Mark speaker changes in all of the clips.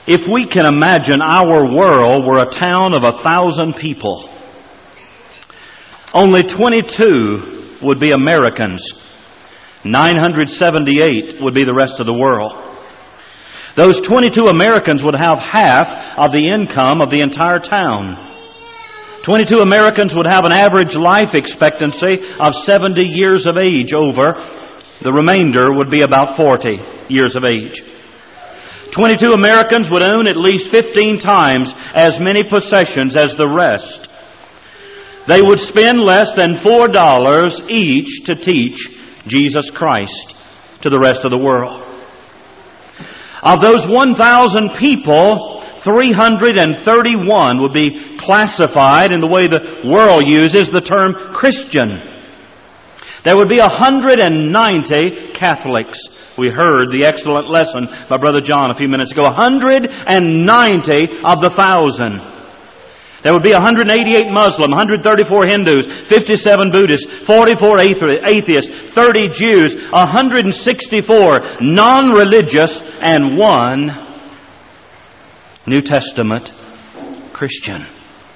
Speaker 1: If we can imagine our world were a town of 1,000 people, only 22 would be Americans. 978 would be the rest of the world. Those 22 Americans would have half of the income of the entire town. 22 Americans would have an average life expectancy of 70 years of age over. The remainder would be about 40 years of age. 22 Americans would own at least 15 times as many possessions as the rest. They would spend less than $4 each to teach Jesus Christ to the rest of the world. Of those 1,000 people, 331 would be classified in the way the world uses the term Christian. There would be 190 Catholics. We heard the excellent lesson by Brother John a few minutes ago. 190 of the 1,000. There would be 188 Muslim, 134 Hindus, 57 Buddhists, 44 atheists, 30 Jews, 164 non-religious, and 1 New Testament Christian.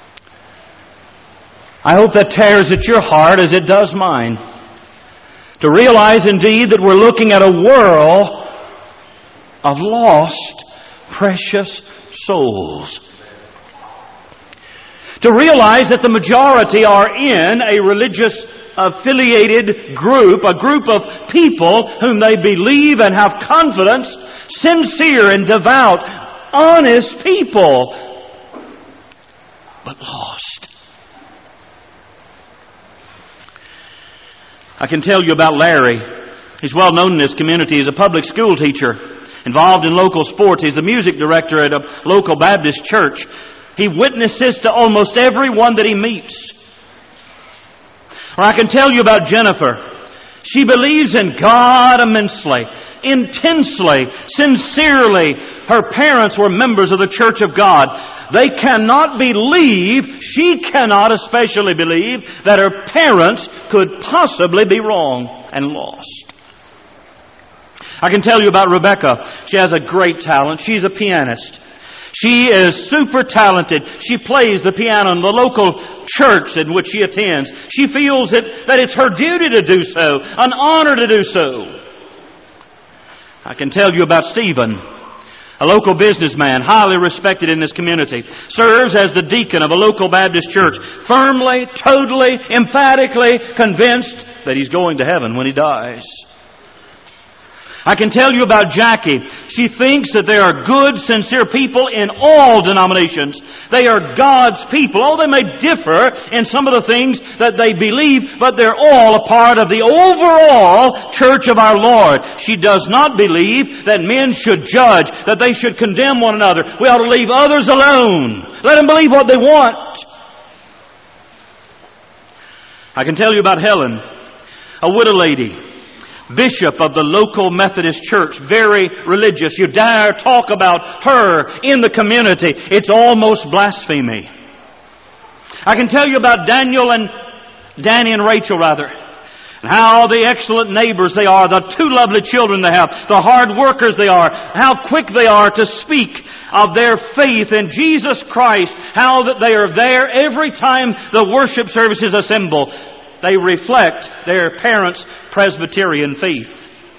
Speaker 1: I hope that tears at your heart as it does mine, to realize indeed that we're looking at a world of lost, precious souls. To realize that the majority are in a religious affiliated group, a group of people whom they believe and have confidence, sincere and devout, honest people, but lost. I can tell you about Larry. He's well known in this community. He's a public school teacher, involved in local sports. He's a music director at a local Baptist church. He witnesses to almost everyone that he meets. Or I can tell you about Jennifer. She believes in God immensely, intensely, sincerely. Her parents were members of the Church of God. They cannot believe, she cannot especially believe, that her parents could possibly be wrong and lost. I can tell you about Rebecca. She has a great talent. She's a pianist. She is super talented. She plays the piano in the local church in which she attends. She feels that it's her duty to do so, an honor to do so. I can tell you about Stephen, a local businessman, highly respected in this community, serves as the deacon of a local Baptist church, firmly, totally, emphatically convinced that he's going to heaven when he dies. I can tell you about Jackie. She thinks that there are good, sincere people in all denominations. They are God's people. Oh, they may differ in some of the things that they believe, but they're all a part of the overall church of our Lord. She does not believe that men should judge, that they should condemn one another. We ought to leave others alone. Let them believe what they want. I can tell you about Helen, a widow lady, bishop of the local Methodist church, very religious. You dare talk about her in the community, it's almost blasphemy. I can tell you about Danny and Rachel, and how the excellent neighbors they are, the two lovely children they have, the hard workers they are, how quick they are to speak of their faith in Jesus Christ, how that they are there every time the worship services assemble. They reflect their parents' Presbyterian faith.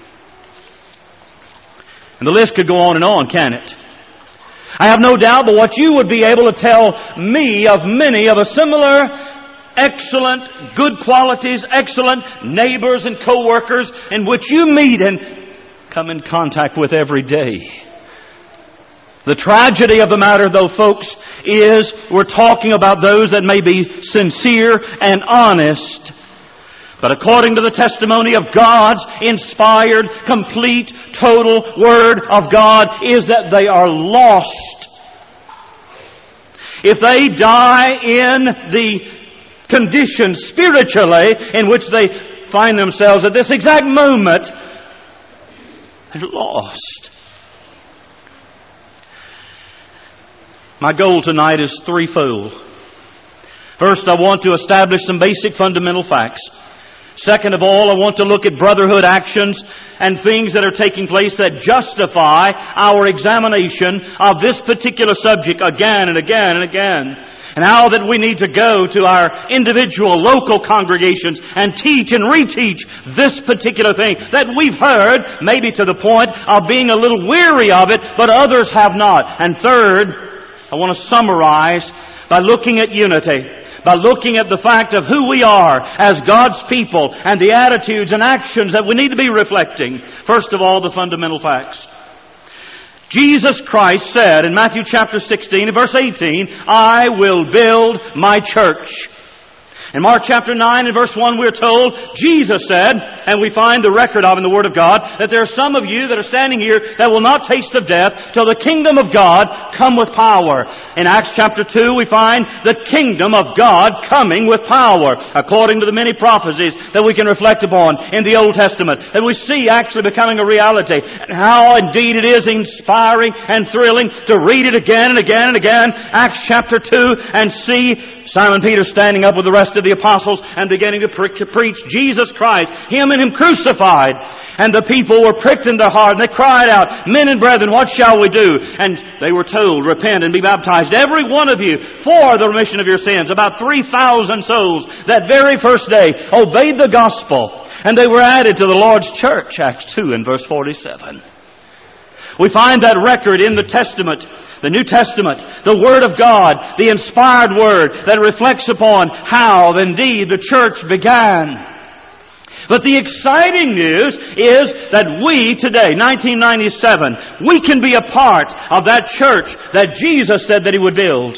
Speaker 1: And the list could go on, can it? I have no doubt but what you would be able to tell me of many of a similar, excellent, good qualities, excellent neighbors and co-workers in which you meet and come in contact with every day. The tragedy of the matter, though, folks, is we're talking about those that may be sincere and honest. But according to the testimony of God's inspired, complete, total Word of God, is that they are lost. If they die in the condition spiritually in which they find themselves at this exact moment, they're lost. My goal tonight is threefold. First, I want to establish some basic fundamental facts. Second of all, I want to look at brotherhood actions and things that are taking place that justify our examination of this particular subject again and again and again. And how that we need to go to our individual local congregations and teach and reteach this particular thing that we've heard, maybe to the point of being a little weary of it, but others have not. And third, I want to summarize by looking at unity, by looking at the fact of who we are as God's people and the attitudes and actions that we need to be reflecting. First of all, the fundamental facts. Jesus Christ said in Matthew chapter 16 and verse 18, I will build my church. In Mark chapter 9 and verse 1 we're told, Jesus said, and we find the record of in the Word of God, that there are some of you that are standing here that will not taste of death till the kingdom of God come with power. In Acts chapter 2 we find the kingdom of God coming with power, according to the many prophecies that we can reflect upon in the Old Testament, that we see actually becoming a reality. And how indeed it is inspiring and thrilling to read it again and again and again, Acts chapter 2, and see Simon Peter standing up with the rest of the apostles and beginning to preach Jesus Christ, Him and Him crucified. And the people were pricked in their heart and they cried out, Men and brethren, what shall we do? And they were told, repent and be baptized, every one of you, for the remission of your sins. About 3,000 souls that very first day obeyed the gospel, and they were added to the Lord's church, Acts 2 and verse 47. We find that record in the Testament, the New Testament, the Word of God, the inspired Word that reflects upon how, indeed, the church began. But the exciting news is that we today, 1997, we can be a part of that church that Jesus said that He would build.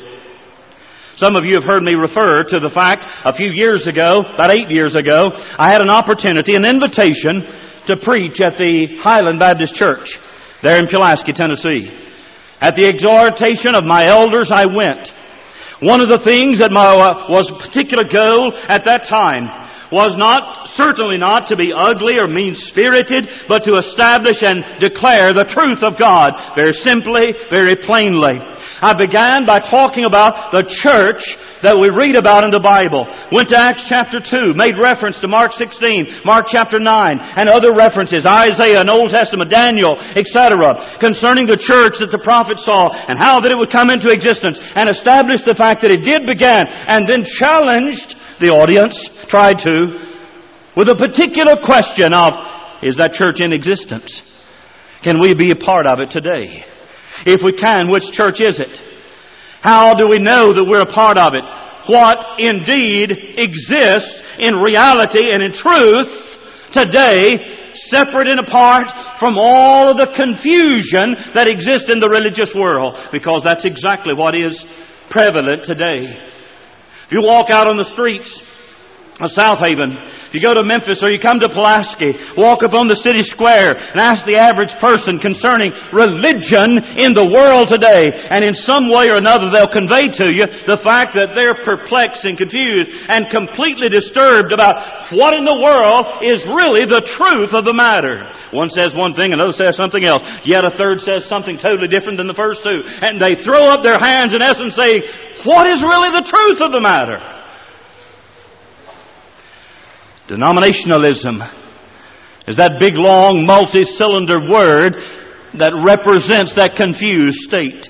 Speaker 1: Some of you have heard me refer to the fact a few years ago, about 8 years ago, I had an opportunity, an invitation to preach at the Highland Baptist Church there in Pulaski, Tennessee. At the exhortation of my elders, I went. One of the things that was a particular goal at that time was certainly not to be ugly or mean-spirited, but to establish and declare the truth of God very simply, very plainly. I began by talking about the church that we read about in the Bible. Went to Acts chapter 2, made reference to Mark 16, Mark chapter 9, and other references, Isaiah and Old Testament, Daniel, etc., concerning the church that the prophet saw and how that it would come into existence, and established the fact that it did begin, and then challenged the audience, tried to, with a particular question of, is that church in existence? Can we be a part of it today? If we can, which church is it? How do we know that we're a part of it? What indeed exists in reality and in truth today, separate and apart from all of the confusion that exists in the religious world? Because that's exactly what is prevalent today. If you walk out on the streets of South Haven, if you go to Memphis or you come to Pulaski, walk up on the city square and ask the average person concerning religion in the world today, and in some way or another they'll convey to you the fact that they're perplexed and confused and completely disturbed about what in the world is really the truth of the matter. One says one thing, another says something else, yet a third says something totally different than the first two, and they throw up their hands in essence saying, what is really the truth of the matter? Denominationalism is that big, long, multi-cylinder word that represents that confused state.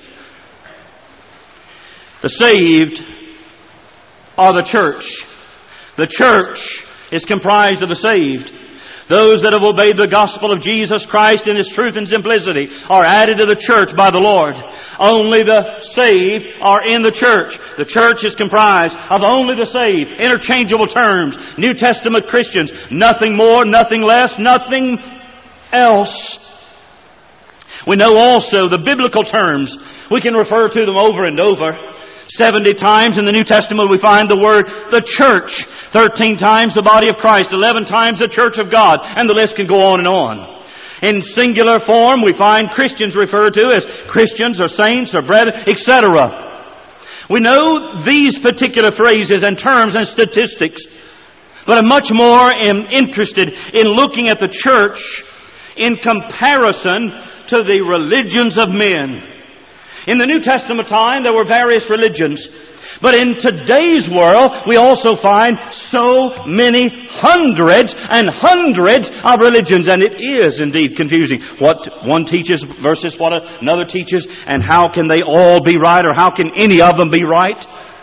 Speaker 1: The saved are the church. The church is comprised of the saved. Those that have obeyed the gospel of Jesus Christ in His truth and simplicity are added to the church by the Lord. Only the saved are in the church. The church is comprised of only the saved. Interchangeable terms. New Testament Christians. Nothing more, nothing less, nothing else. We know also the biblical terms. We can refer to them over and over. 70 times in the New Testament we find the word the church. 13 times the body of Christ. 11 times the church of God. And the list can go on and on. In singular form we find Christians referred to as Christians or saints or brethren, etc. We know these particular phrases and terms and statistics, but I'm much more interested in looking at the church in comparison to the religions of men. In the New Testament time, there were various religions. But in today's world, we also find so many hundreds and hundreds of religions, and it is indeed confusing. What one teaches versus what another teaches, and how can they all be right, or how can any of them be right?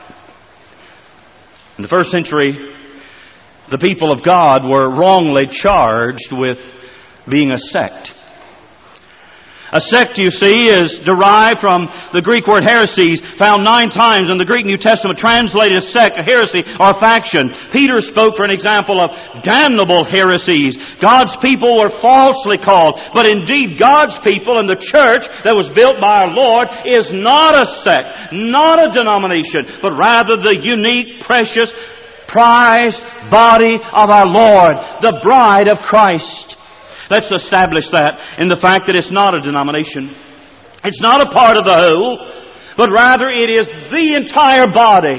Speaker 1: In the first century, the people of God were wrongly charged with being a sect. A sect, you see, is derived from the Greek word heresies, found 9 times in the Greek New Testament, translated as sect, a heresy, or faction. Peter spoke, for an example, of damnable heresies. God's people were falsely called, but indeed God's people and the church that was built by our Lord is not a sect, not a denomination, but rather the unique, precious, prized body of our Lord, the bride of Christ. Let's establish that in the fact that it's not a denomination. It's not a part of the whole, but rather it is the entire body,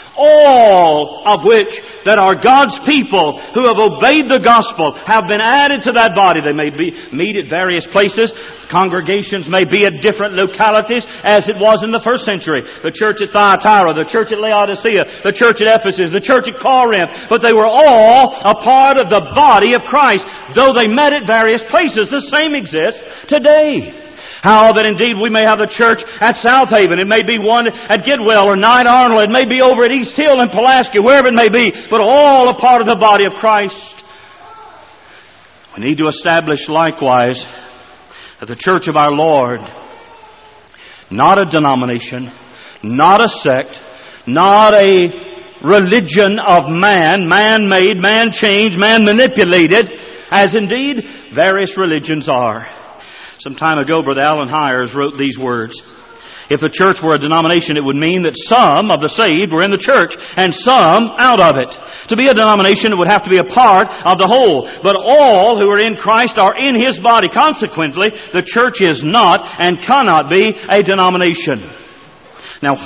Speaker 1: all of which that are God's people who have obeyed the gospel have been added to that body. They may meet at various places. Congregations may be at different localities, as it was in the first century. The church at Thyatira, the church at Laodicea, the church at Ephesus, the church at Corinth. But they were all a part of the body of Christ. Though they met at various places, the same exists today. How that indeed we may have a church at South Haven. It may be one at Gidwell or Knight Arnold. It may be over at East Hill in Pulaski, wherever it may be. But all a part of the body of Christ. We need to establish likewise that the church of our Lord, not a denomination, not a sect, not a religion of man, man-made, man-changed, man-manipulated, as indeed various religions are. Some time ago, Brother Alan Hires wrote these words. If the church were a denomination, it would mean that some of the saved were in the church and some out of it. To be a denomination, it would have to be a part of the whole. But all who are in Christ are in His body. Consequently, the church is not and cannot be a denomination. Now,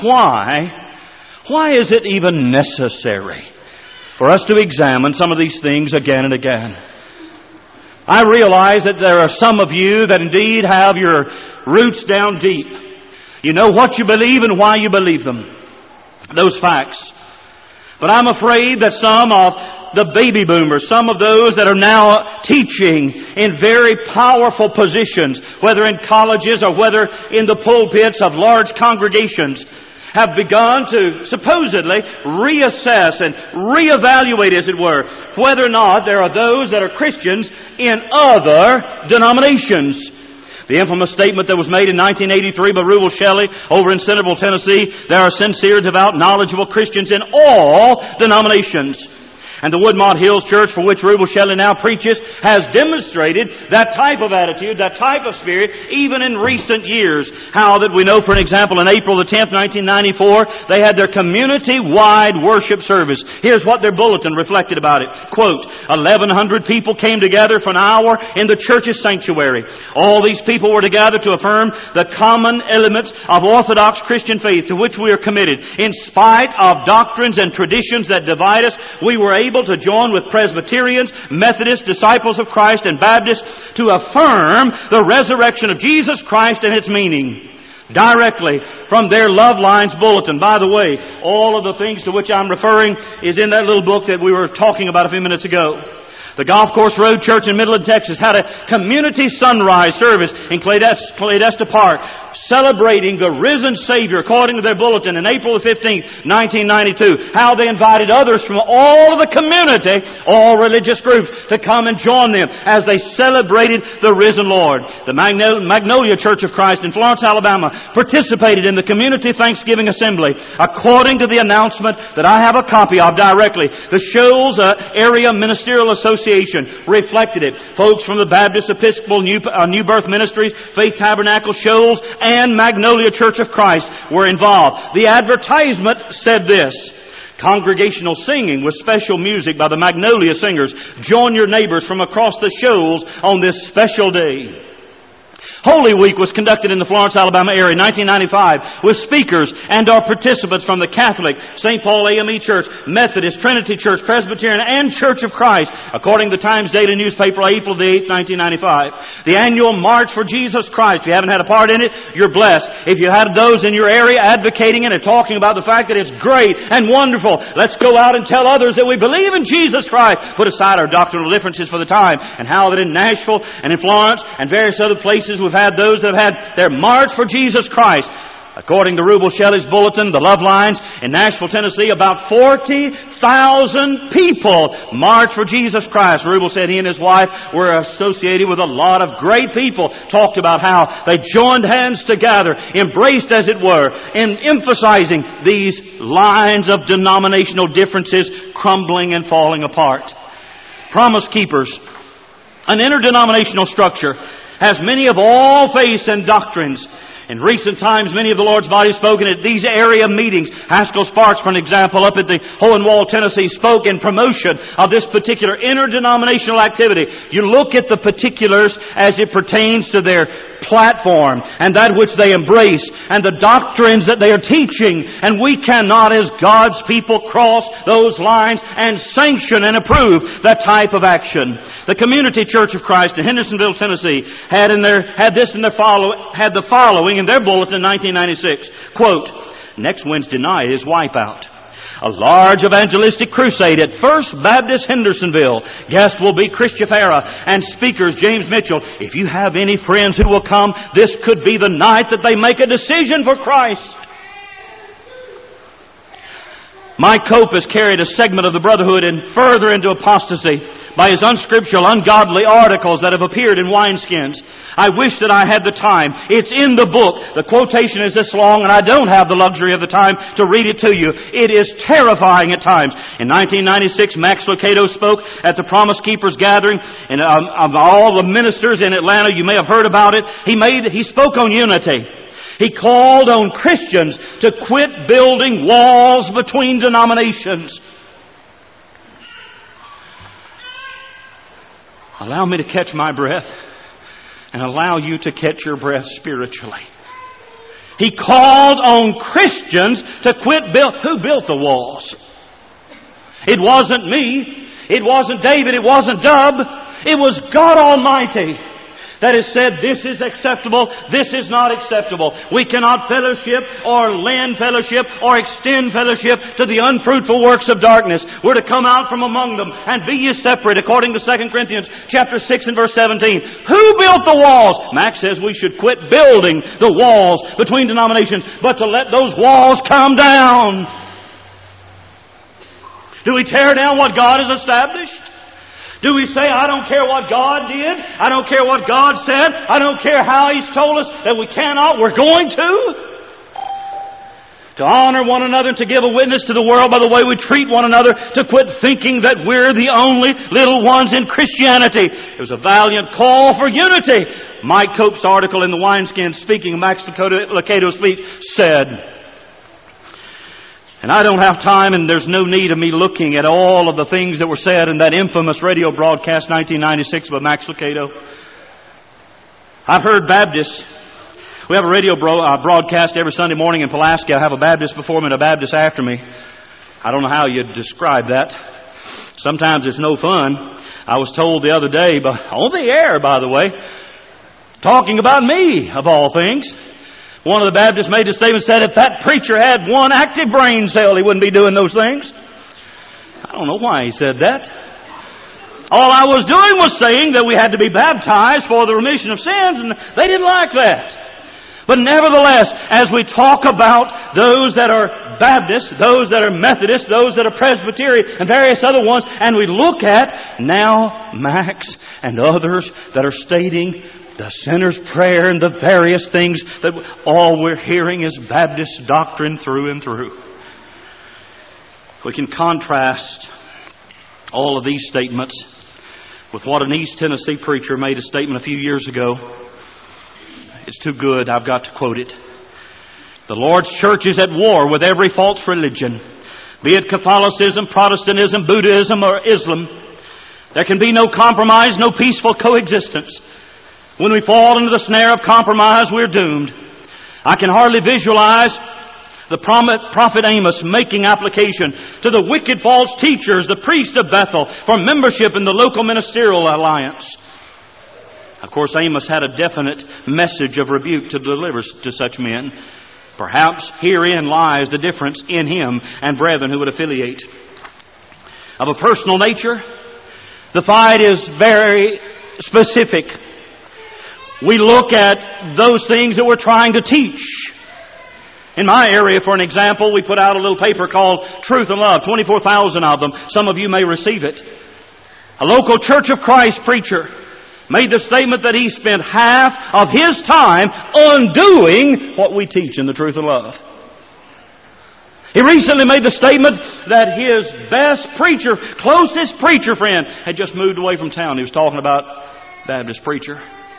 Speaker 1: why is it even necessary for us to examine some of these things again and again? I realize that there are some of you that indeed have your roots down deep. You know what you believe and why you believe them. Those facts. But I'm afraid that some of the baby boomers, some of those that are now teaching in very powerful positions, whether in colleges or whether in the pulpits of large congregations, have begun to supposedly reassess and reevaluate, as it were, whether or not there are those that are Christians in other denominations. The infamous statement that was made in 1983 by Rubel Shelley over in Centerville, Tennessee, there are sincere, devout, knowledgeable Christians in all denominations. And the Woodmont Hills Church, for which Rubel Shelley now preaches, has demonstrated that type of attitude, that type of spirit, even in recent years. How that we know, for an example, in April the 10th, 1994, they had their community-wide worship service. Here's what their bulletin reflected about it. Quote, 1,100 people came together for an hour in the church's sanctuary. All these people were together to affirm the common elements of Orthodox Christian faith to which we are committed. In spite of doctrines and traditions that divide us, we were able to join with Presbyterians, Methodists, Disciples of Christ, and Baptists to affirm the resurrection of Jesus Christ and its meaning. Directly from their Love Lines bulletin. By the way, all of the things to which I'm referring is in that little book that we were talking about a few minutes ago. The Golf Course Road Church in Midland, Texas had a community sunrise service in Cladesta Park, celebrating the risen Savior according to their bulletin in April 15th, 1992. How they invited others from all of the community, all religious groups, to come and join them as they celebrated the risen Lord. The Magnolia Church of Christ in Florence, Alabama participated in the Community Thanksgiving Assembly. According to the announcement that I have a copy of directly, the Shoals Area Ministerial Association reflected it. Folks from the Baptist Episcopal New Birth Ministries, Faith Tabernacle, Shoals, and Magnolia Church of Christ were involved. The advertisement said this: congregational singing with special music by the Magnolia Singers. Join your neighbors from across the Shoals on this special day. Holy Week was conducted in the Florence, Alabama area in 1995 with speakers and our participants from the Catholic, St. Paul AME Church, Methodist, Trinity Church, Presbyterian, and Church of Christ, according to the Times Daily newspaper, April the 8th, 1995. The annual March for Jesus Christ. If you haven't had a part in it, you're blessed. If you had those in your area advocating it and talking about the fact that it's great and wonderful, let's go out and tell others that we believe in Jesus Christ. Put aside our doctrinal differences for the time, and how that in Nashville and in Florence and various other places we've had those that have had their March for Jesus Christ. According to Rubel Shelley's bulletin, the Love Lines in Nashville, Tennessee, about 40,000 people marched for Jesus Christ. Rubel said he and his wife were associated with a lot of great people. Talked about how they joined hands together, embraced as it were, in emphasizing these lines of denominational differences crumbling and falling apart. Promise Keepers, an interdenominational structure, has many of all faiths and doctrines. In recent times, many of the Lord's body have spoken at these area meetings. Haskell Sparks, for an example, up at the Hohenwald, Tennessee, spoke in promotion of this particular interdenominational activity. You look at the particulars as it pertains to their platform and that which they embrace and the doctrines that they are teaching. And we cannot, as God's people, cross those lines and sanction and approve that type of action. The Community Church of Christ in Hendersonville, Tennessee, had the following in their bulletin in 1996. Quote, next Wednesday night is Wipeout, a large evangelistic crusade at First Baptist Hendersonville. Guest will be Christian Farah and speakers James Mitchell. If you have any friends who will come, this could be the night that they make a decision for Christ. Mike Cope has carried a segment of the Brotherhood and further into apostasy by his unscriptural, ungodly articles that have appeared in wineskins. I wish that I had the time. It's in the book. The quotation is this long, and I don't have the luxury of the time to read it to you. It is terrifying at times. In 1996, Max Lucado spoke at the Promise Keepers gathering, and of all the ministers in Atlanta, you may have heard about it. He spoke on unity. He called on Christians to quit building walls between denominations. Allow me to catch my breath and allow you to catch your breath spiritually. He called on Christians to quit who built the walls? It wasn't me. It wasn't David. It wasn't Dub. It was God Almighty that has said, this is acceptable, this is not acceptable. We cannot fellowship or lend fellowship or extend fellowship to the unfruitful works of darkness. We're to come out from among them and be ye separate, according to 2 Corinthians chapter 6 and verse 17. Who built the walls? Max says we should quit building the walls between denominations, but to let those walls come down. Do we tear down what God has established? Do we say, I don't care what God did, I don't care what God said, I don't care how He's told us that we cannot, we're going to? To honor one another and to give a witness to the world by the way we treat one another, to quit thinking that we're the only little ones in Christianity. It was a valiant call for unity. Mike Cope's article in the Wineskin, speaking of Max Lucado's speech, said, and I don't have time, and there's no need of me looking at all of the things that were said in that infamous radio broadcast 1996 by Max Lucado. I've heard Baptists. We have a radio broadcast every Sunday morning in Pulaski. I have a Baptist before me and a Baptist after me. I don't know how you'd describe that. Sometimes it's no fun. I was told the other day, on the air, by the way, talking about me, of all things. One of the Baptists made a statement, said if that preacher had one active brain cell, he wouldn't be doing those things. I don't know why he said that. All I was doing was saying that we had to be baptized for the remission of sins, and they didn't like that. But nevertheless, as we talk about those that are Baptists, those that are Methodists, those that are Presbyterian, and various other ones, and we look at now Max and others that are stating the sinner's prayer and the various things that all we're hearing is Baptist doctrine through and through. We can contrast all of these statements with what an East Tennessee preacher made a statement a few years ago. It's too good, I've got to quote it. The Lord's church is at war with every false religion, be it Catholicism, Protestantism, Buddhism, or Islam. There can be no compromise, no peaceful coexistence. When we fall into the snare of compromise, we're doomed. I can hardly visualize the prophet Amos making application to the wicked false teachers, the priest of Bethel, for membership in the local ministerial alliance. Of course, Amos had a definite message of rebuke to deliver to such men. Perhaps herein lies the difference in him and brethren who would affiliate. Of a personal nature, the fight is very specific. We look at those things that we're trying to teach. In my area, for an example, we put out a little paper called Truth and Love, 24,000 of them. Some of you may receive it. A local Church of Christ preacher made the statement that he spent half of his time undoing what we teach in the Truth and Love. He recently made the statement that his best preacher, closest preacher friend, had just moved away from town. He was talking about Baptist preacher.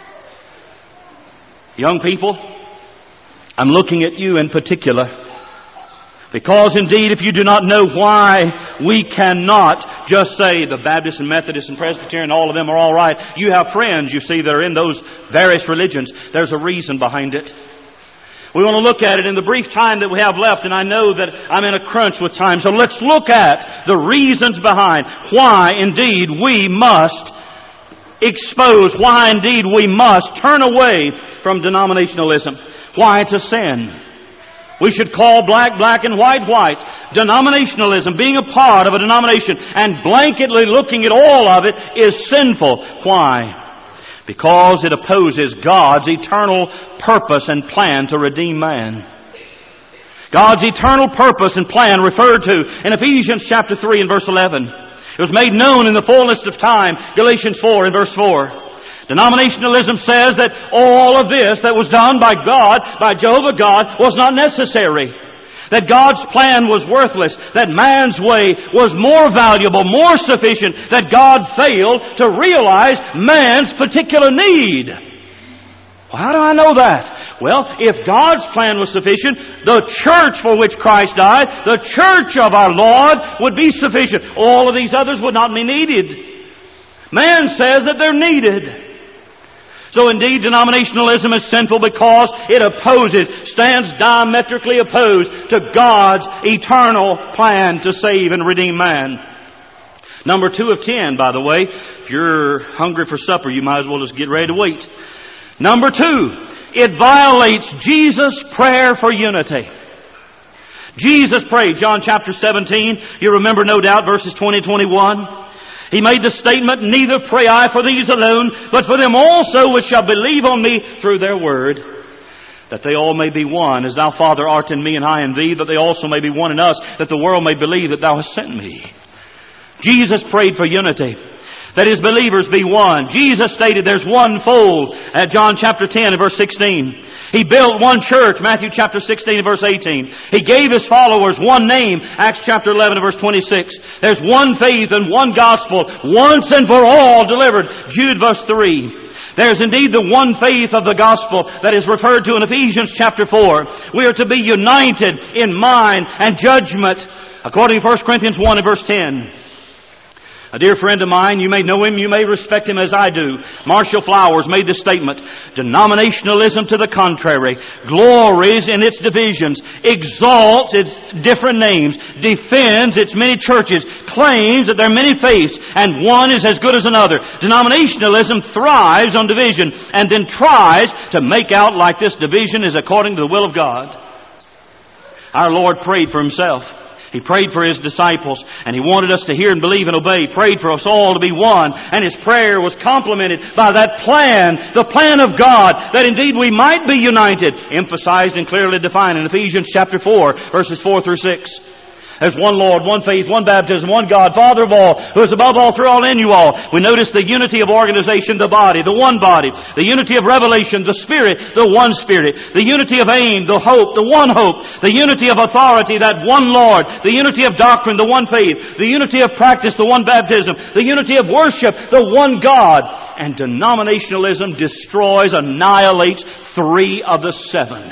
Speaker 1: Young people, I'm looking at you in particular, because indeed if you do not know why we cannot just say the Baptist and Methodist and Presbyterian, all of them are all right. You have friends, you see, that are in those various religions. There's a reason behind it. We want to look at it in the brief time that we have left, and I know that I'm in a crunch with time, so let's look at the reasons behind why indeed we must expose, why indeed we must turn away from denominationalism. Why it's a sin. We should call black, black, and white, white. Denominationalism, being a part of a denomination and blanketly looking at all of it, is sinful. Why? Because it opposes God's eternal purpose and plan to redeem man. God's eternal purpose and plan referred to in Ephesians chapter 3 and verse 11. It was made known in the fullness of time, Galatians 4 and verse 4. Denominationalism says that all of this that was done by God, by Jehovah God, was not necessary. That God's plan was worthless. That man's way was more valuable, more sufficient. That God failed to realize man's particular need. Well, how do I know that? Well, if God's plan was sufficient, the church for which Christ died, the church of our Lord, would be sufficient. All of these others would not be needed. Man says that they're needed. So indeed, denominationalism is sinful because it stands diametrically opposed to God's eternal plan to save and redeem man. Number 2 of 10, by the way. If you're hungry for supper, you might as well just get ready to wait. Number 2, it violates Jesus' prayer for unity. Jesus prayed, John chapter 17, you remember no doubt verses 20 and 21. He made the statement, neither pray I for these alone, but for them also which shall believe on me through their word, that they all may be one, as thou, Father, art in me and I in thee, that they also may be one in us, that the world may believe that thou hast sent me. Jesus prayed for unity, that his believers be one. Jesus stated there's one fold at John chapter 10 and verse 16. He built one church, Matthew chapter 16 and verse 18. He gave his followers one name, Acts chapter 11 and verse 26. There's one faith and one gospel, once and for all delivered, Jude verse 3. There's indeed the one faith of the gospel that is referred to in Ephesians chapter 4. We are to be united in mind and judgment, according to 1 Corinthians 1 and verse 10. A dear friend of mine, you may know him, you may respect him as I do. Marshall Flowers made the statement, denominationalism to the contrary, glories in its divisions, exalts its different names, defends its many churches, claims that there are many faiths, and one is as good as another. Denominationalism thrives on division, and then tries to make out like this division is according to the will of God. Our Lord prayed for himself. He prayed for his disciples, and he wanted us to hear and believe and obey. He prayed for us all to be one, and his prayer was complemented by that plan, the plan of God, that indeed we might be united, emphasized and clearly defined in Ephesians chapter 4, verses 4 through 6. There's one Lord, one faith, one baptism, one God, Father of all, who is above all, through all, in you all. We notice the unity of organization, the body, the one body, the unity of revelation, the Spirit, the one Spirit, the unity of aim, the hope, the one hope, the unity of authority, that one Lord, the unity of doctrine, the one faith, the unity of practice, the one baptism, the unity of worship, the one God. And denominationalism destroys, annihilates 3 of the 7.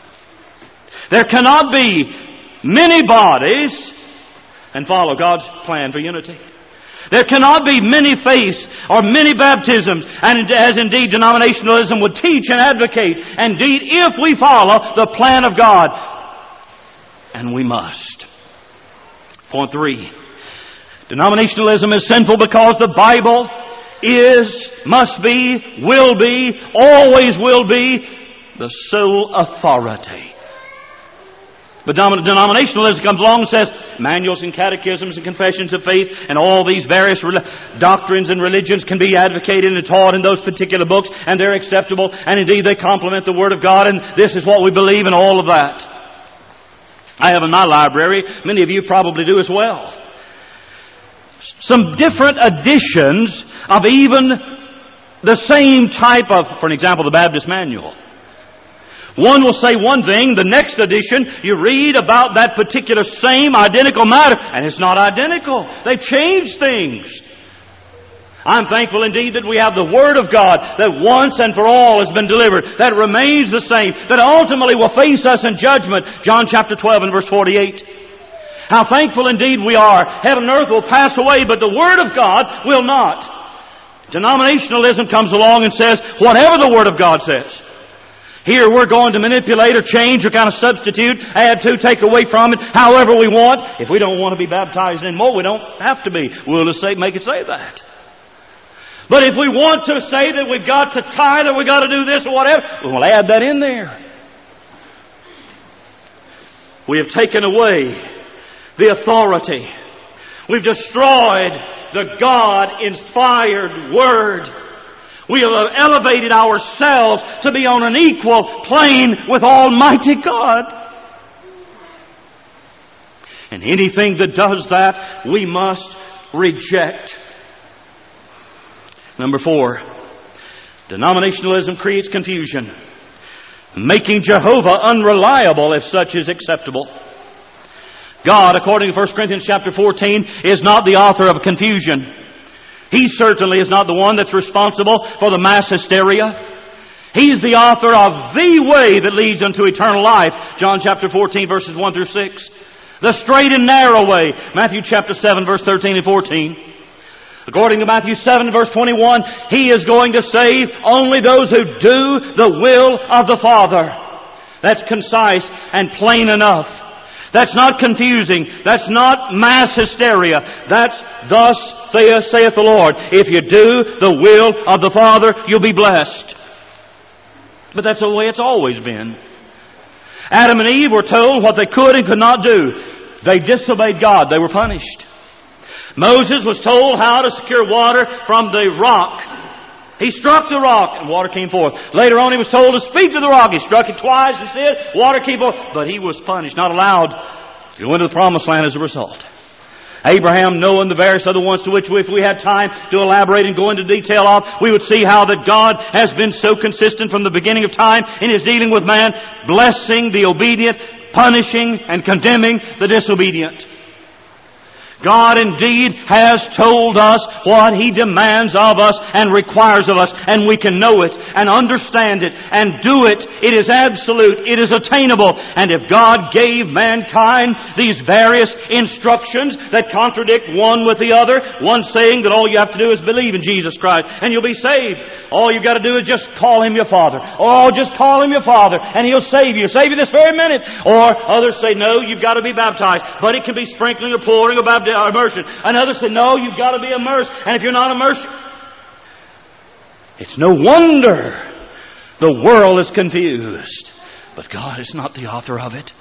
Speaker 1: There cannot be many bodies and follow God's plan for unity. There cannot be many faiths or many baptisms, and as indeed denominationalism would teach and advocate. Indeed, if we follow the plan of God, and we must. Point 3. Denominationalism is sinful because the Bible is, must be, will be, always will be the sole authority. But denominationalism comes along and says manuals and catechisms and confessions of faith and all these various doctrines and religions can be advocated and taught in those particular books, and they're acceptable, and indeed they complement the Word of God, and this is what we believe in, all of that. I have in my library, many of you probably do as well, some different editions of even the same type of, for example, the Baptist Manual. One will say one thing, the next edition you read about that particular same identical matter, and it's not identical. They've changed things. I'm thankful indeed that we have the Word of God that once and for all has been delivered, that remains the same, that ultimately will face us in judgment. John chapter 12 and verse 48. How thankful indeed we are. Heaven and earth will pass away, but the Word of God will not. Denominationalism comes along and says, whatever the Word of God says. Here we're going to manipulate or change or kind of substitute, add to, take away from it, however we want. If we don't want to be baptized anymore, we don't have to be. We'll just make it say that. But if we want to say that we've got to tithe or we've got to do this or whatever, we'll add that in there. We have taken away the authority. We've destroyed the God-inspired Word. We have elevated ourselves to be on an equal plane with Almighty God. And anything that does that, we must reject. Number 4, denominationalism creates confusion, making Jehovah unreliable if such is acceptable. God, according to 1 Corinthians chapter 14, is not the author of confusion. He certainly is not the one that's responsible for the mass hysteria. He's the author of the way that leads unto eternal life. John chapter 14 verses 1 through 6. The straight and narrow way. Matthew chapter 7 verse 13 and 14. According to Matthew 7 verse 21, He is going to save only those who do the will of the Father. That's concise and plain enough. That's not confusing. That's not mass hysteria. That's thus saith the Lord. If you do the will of the Father, you'll be blessed. But that's the way it's always been. Adam and Eve were told what they could and could not do. They disobeyed God. They were punished. Moses was told how to secure water from the rock. He struck the rock and water came forth. Later on he was told to speak to the rock. He struck it twice and said, water came forth. But he was punished, not allowed to go into the promised land as a result. Abraham, Noah, and the various other ones to which if we had time to elaborate and go into detail of, we would see how that God has been so consistent from the beginning of time in His dealing with man, blessing the obedient, punishing and condemning the disobedient. God indeed has told us what He demands of us and requires of us, and we can know it and understand it and do it. It is absolute. It is attainable. And if God gave mankind these various instructions that contradict one with the other, one saying that all you have to do is believe in Jesus Christ and you'll be saved. All you've got to do is just call Him your Father. Oh, just call Him your Father and He'll save you. Save you this very minute. Or others say, no, you've got to be baptized. But it can be sprinkling or pouring or immersion. And others say, no, you've got to be immersed. And if you're not immersed, it's no wonder the world is confused. But God is not the author of it.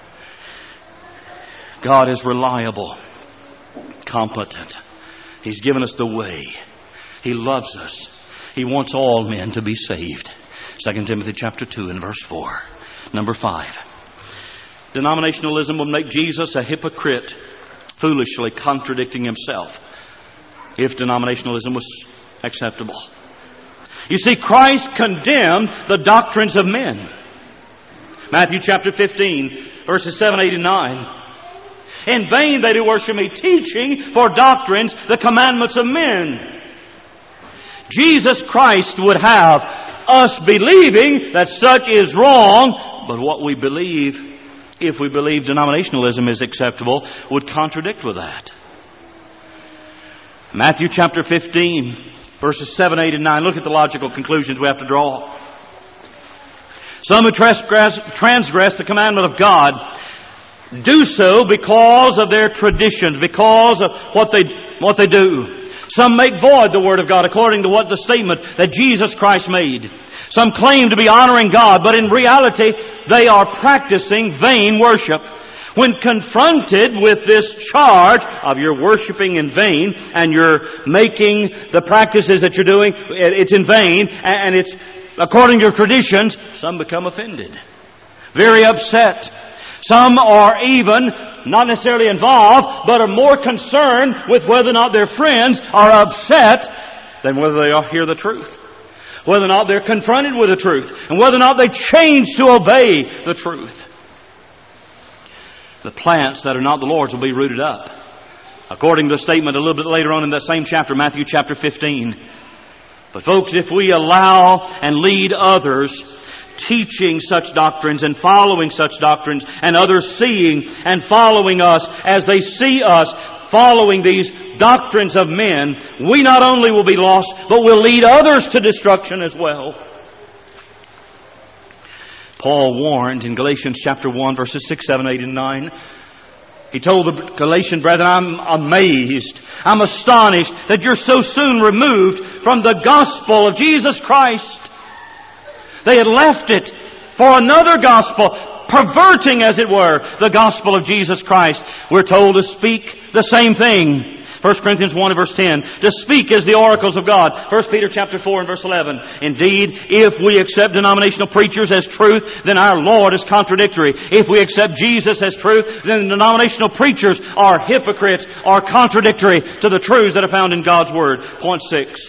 Speaker 1: God is reliable, competent. He's given us the way. He loves us. He wants all men to be saved. 2 Timothy chapter 2 and verse 4. Number 5. Denominationalism will make Jesus a hypocrite, foolishly contradicting Himself, if denominationalism was acceptable. You see, Christ condemned the doctrines of men. Matthew chapter 15, verses 7, 8, and 9. In vain they do worship Me, teaching for doctrines the commandments of men. Jesus Christ would have us believing that such is wrong, but what we believe, if we believe denominationalism is acceptable, would contradict with that. Matthew chapter 15, verses 7, 8, and 9. Look at the logical conclusions we have to draw. Some who transgress the commandment of God do so because of their traditions, because of what they do. Some make void the Word of God according to what the statement that Jesus Christ made. Some claim to be honoring God, but in reality they are practicing vain worship. When confronted with this charge of you're worshiping in vain and you're making the practices that you're doing, it's in vain and it's according to your traditions, some become offended, very upset. Some are even not necessarily involved, but are more concerned with whether or not their friends are upset than whether they hear the truth, whether or not they're confronted with the truth, and whether or not they change to obey the truth. The plants that are not the Lord's will be rooted up, according to the statement a little bit later on in that same chapter, Matthew chapter 15. But folks, if we allow and lead others teaching such doctrines and following such doctrines, and others seeing and following us as they see us following these doctrines of men, we not only will be lost, but will lead others to destruction as well. Paul warned in Galatians chapter 1, verses 6, 7, 8, and 9. He told the Galatian brethren, I'm amazed, I'm astonished that you're so soon removed from the gospel of Jesus Christ. They had left it for another gospel, perverting, as it were, the gospel of Jesus Christ. We're told to speak the same thing. 1 Corinthians 1 and verse 10. To speak as the oracles of God. 1 Peter chapter 4 and verse 11. Indeed, if we accept denominational preachers as truth, then our Lord is contradictory. If we accept Jesus as truth, then denominational preachers are hypocrites, are contradictory to the truths that are found in God's Word. Point 6.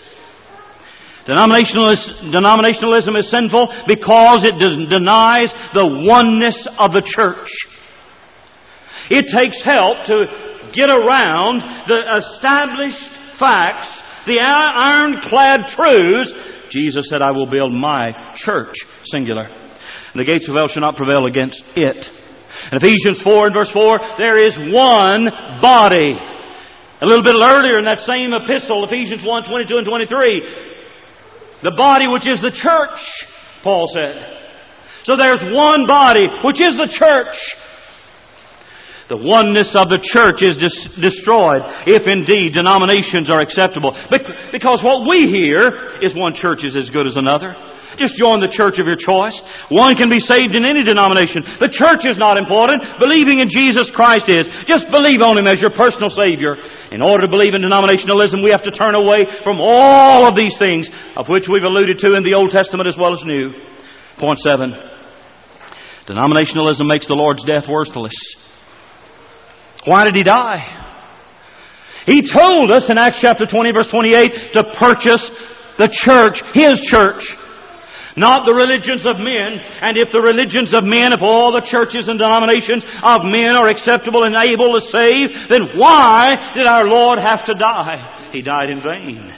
Speaker 1: Denominationalism is sinful because it denies the oneness of the church. It takes help to get around the established facts, the ironclad truths. Jesus said, I will build my church, singular, and the gates of hell shall not prevail against it. In Ephesians 4 and verse 4, there is one body. A little bit earlier in that same epistle, Ephesians 1, 22 and 23, the body which is the church, Paul said. So there's one body, which is the church. The oneness of the church is destroyed if indeed denominations are acceptable. Because what we hear is one church is as good as another. Just join the church of your choice. One can be saved in any denomination. The church is not important. Believing in Jesus Christ is. Just believe on Him as your personal Savior. In order to believe in denominationalism, we have to turn away from all of these things, of which we've alluded to in the Old Testament as well as New. Point 7. Denominationalism makes the Lord's death worthless. Why did He die? He told us in Acts chapter 20, verse 28, to purchase the church, His church, not the religions of men. And if the religions of men, if all the churches and denominations of men are acceptable and able to save, then why did our Lord have to die? He died in vain.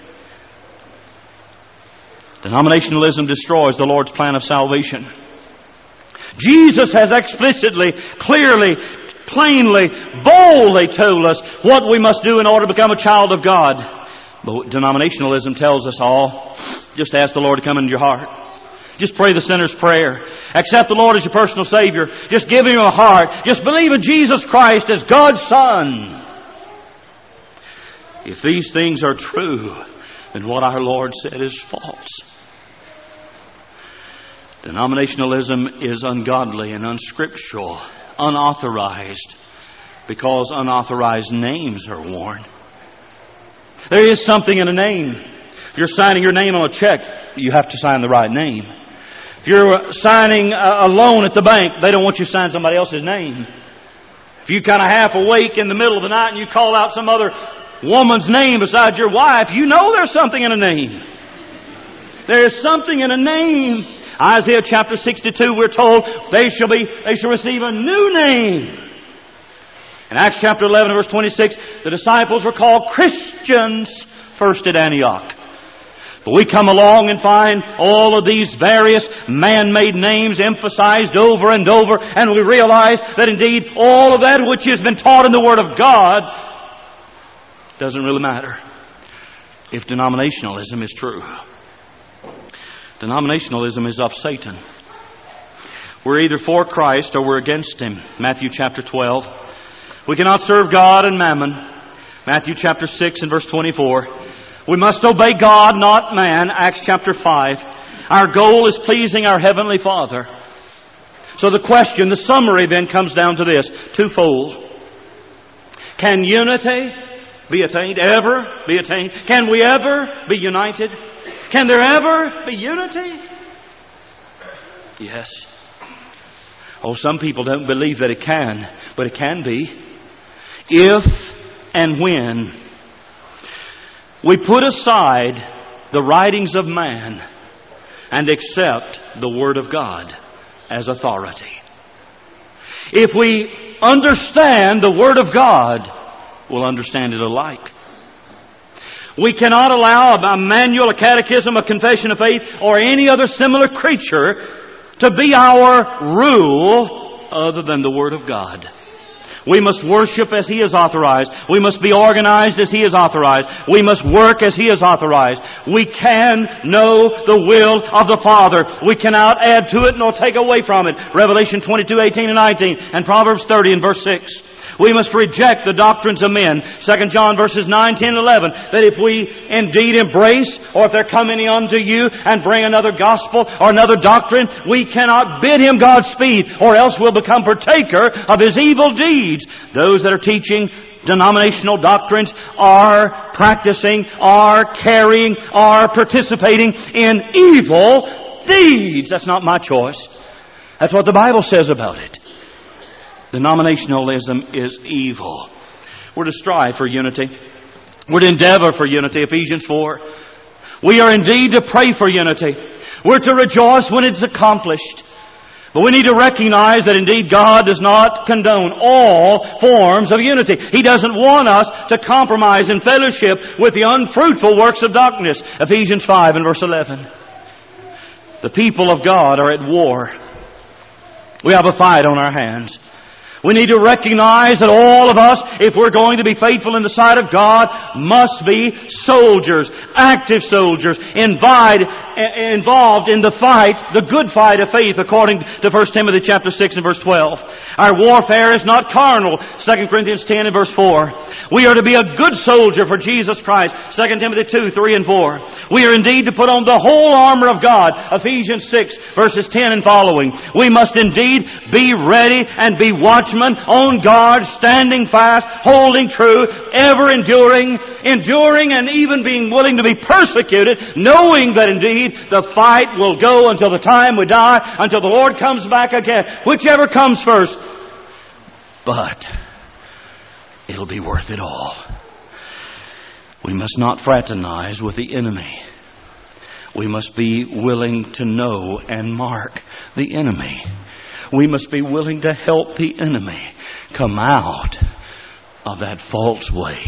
Speaker 1: Denominationalism destroys the Lord's plan of salvation. Jesus has explicitly, clearly, plainly, boldly told us what we must do in order to become a child of God. But denominationalism tells us all, just ask the Lord to come into your heart. Just pray the sinner's prayer. Accept the Lord as your personal Savior. Just give Him a heart. Just believe in Jesus Christ as God's Son. If these things are true, then what our Lord said is false. Denominationalism is ungodly and unscriptural, unauthorized, because unauthorized names are worn. There is something in a name. If you're signing your name on a check, you have to sign the right name. If you're signing a loan at the bank, they don't want you to sign somebody else's name. If you kind of half awake in the middle of the night and you call out some other woman's name besides your wife, you know there's something in a name. There's something in a name. Isaiah chapter 62, we're told they shall receive a new name. In Acts chapter 11, verse 26, the disciples were called Christians first at Antioch. But we come along and find all of these various man-made names emphasized over and over, and we realize that indeed all of that which has been taught in the Word of God doesn't really matter. if denominationalism is true. Denominationalism is of Satan. We're either for Christ or we're against Him. Matthew chapter 12. We cannot serve God and mammon. Matthew chapter 6 and verse 24. We must obey God, not man. Acts chapter 5. Our goal is pleasing our Heavenly Father. So the question, the summary then comes down to this, twofold. Can unity be attained? Ever be attained? Can we ever be united? Can there ever be unity? Yes. Oh, some people don't believe that it can, but it can be. If and when we put aside the writings of man and accept the Word of God as authority. If we understand the Word of God, we'll understand it alike. We cannot allow a manual, a catechism, a confession of faith, or any other similar creature to be our rule other than the Word of God. We must worship as He is authorized. We must be organized as He is authorized. We must work as He is authorized. We can know the will of the Father. We cannot add to it nor take away from it. Revelation 22:18 and 19 and Proverbs 30 and verse 6. We must reject the doctrines of men. 2 John verses 9, 10, and 11. That if we indeed embrace, or if there come any unto you and bring another gospel or another doctrine, we cannot bid him Godspeed, or else we'll become partaker of his evil deeds. Those that are teaching denominational doctrines are practicing, are carrying, are participating in evil deeds. That's not my choice. That's what the Bible says about it. Denominationalism is evil. We're to strive for unity. We're to endeavor for unity, Ephesians 4. We are indeed to pray for unity. We're to rejoice when it's accomplished. But we need to recognize that indeed God does not condone all forms of unity. He doesn't want us to compromise in fellowship with the unfruitful works of darkness. Ephesians 5 and verse 11. The people of God are at war. We have a fight on our hands. We need to recognize that all of us, if we're going to be faithful in the sight of God, must be soldiers, active soldiers, involved in the fight, the good fight of faith, according to 1 Timothy chapter 6 and verse 12. Our warfare is not carnal, 2 Corinthians 10 and verse 4. We are to be a good soldier for Jesus Christ, 2 Timothy 2, 3 and 4. We are indeed to put on the whole armor of God, Ephesians 6 verses 10 and following. We must indeed be ready and be watchmen, on guard, standing fast, holding true, ever enduring and even being willing to be persecuted, knowing that indeed the fight will go until the time we die, until the Lord comes back again, whichever comes first. But it'll be worth it all. We must not fraternize with the enemy. We must be willing to know and mark the enemy. We must be willing to help the enemy come out of that false way.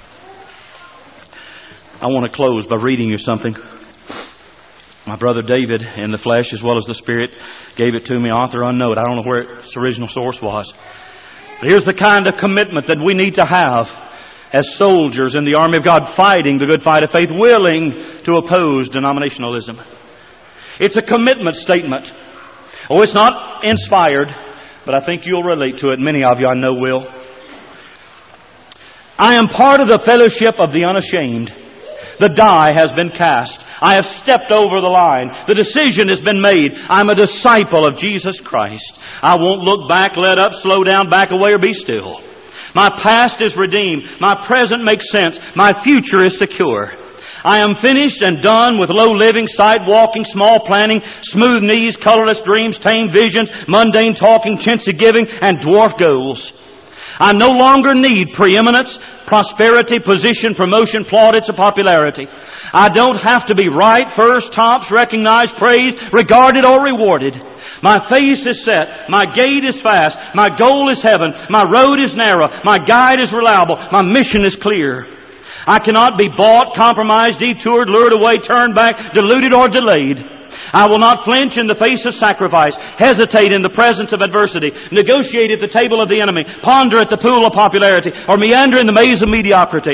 Speaker 1: I want to close by reading you something. My brother David, in the flesh as well as the Spirit, gave it to me, author unknown. I don't know where its original source was. But here's the kind of commitment that we need to have as soldiers in the army of God, fighting the good fight of faith, willing to oppose denominationalism. It's a commitment statement. Oh, it's not inspired, but I think you'll relate to it. Many of you I know will. I am part of the fellowship of the unashamed. The die has been cast. I have stepped over the line. The decision has been made. I'm a disciple of Jesus Christ. I won't look back, let up, slow down, back away, or be still. My past is redeemed. My present makes sense. My future is secure. I am finished and done with low living, sight walking, small planning, smooth knees, colorless dreams, tame visions, mundane talking, chintzy giving, and dwarf goals. I no longer need preeminence, prosperity, position, promotion, plaudits, or popularity. I don't have to be right, first, tops, recognized, praised, regarded, or rewarded. My face is set. My gait is fast. My goal is heaven. My road is narrow. My guide is reliable. My mission is clear. I cannot be bought, compromised, detoured, lured away, turned back, deluded, or delayed. I will not flinch in the face of sacrifice, hesitate in the presence of adversity, negotiate at the table of the enemy, ponder at the pool of popularity, or meander in the maze of mediocrity.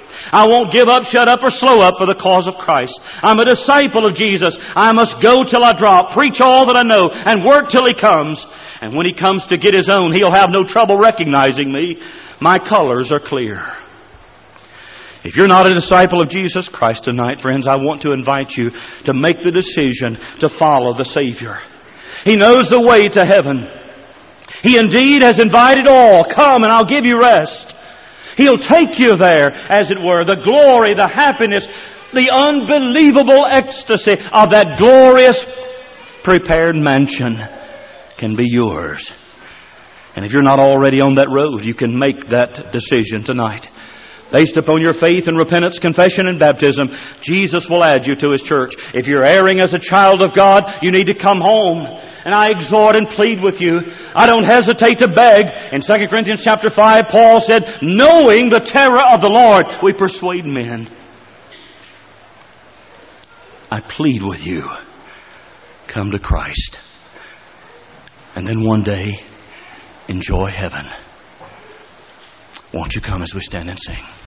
Speaker 1: I won't give up, shut up, or slow up for the cause of Christ. I'm a disciple of Jesus. I must go till I drop, preach all that I know, and work till He comes. And when He comes to get His own, He'll have no trouble recognizing me. My colors are clear. If you're not a disciple of Jesus Christ tonight, friends, I want to invite you to make the decision to follow the Savior. He knows the way to heaven. He indeed has invited all. Come and I'll give you rest. He'll take you there, as it were. The glory, the happiness, the unbelievable ecstasy of that glorious prepared mansion can be yours. And if you're not already on that road, you can make that decision tonight. Based upon your faith and repentance, confession, and baptism, Jesus will add you to His church. If you're erring as a child of God, you need to come home. And I exhort and plead with you. I don't hesitate to beg. In 2 Corinthians chapter 5, Paul said, knowing the terror of the Lord, we persuade men. I plead with you. Come to Christ. And then one day, enjoy heaven. Won't you come as we stand and sing?